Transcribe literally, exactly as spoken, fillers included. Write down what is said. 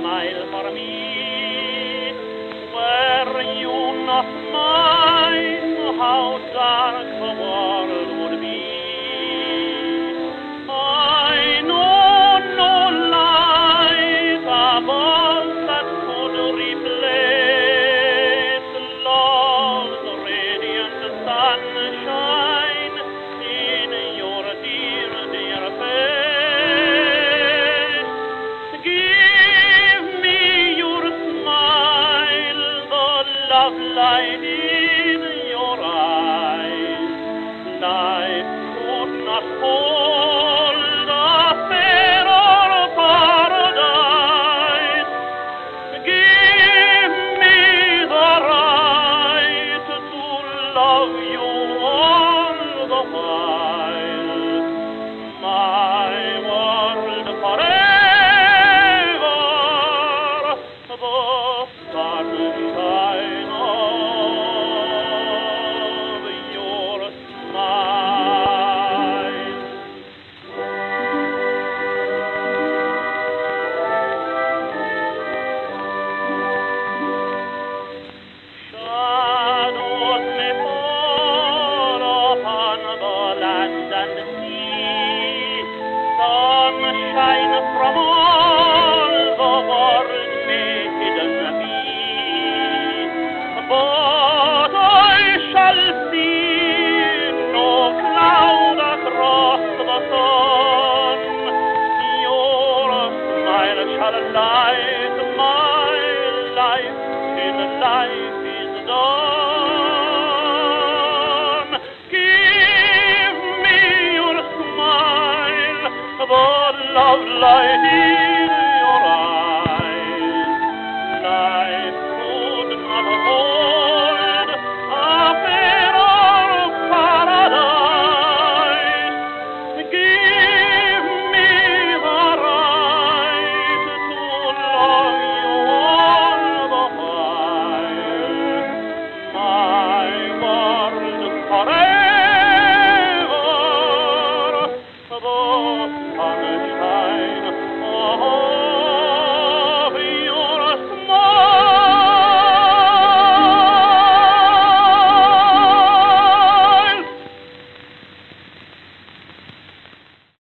smile for me. Were you not mine, how dark the world would be. I know no light above that could replace love's radiant sunshine in your dear, dear face. Give me your smile, the love light in your eyes. Life could not hold a fairer paradise. Give me the right to love you all the while. My world forever, the sunshine of your smile. Shadows may fall upon the land and sea, sunshine from all the world may hidden be, but I shall see no cloud across the sun. Your smile shall light my life till life is done. Give me your smile, the love light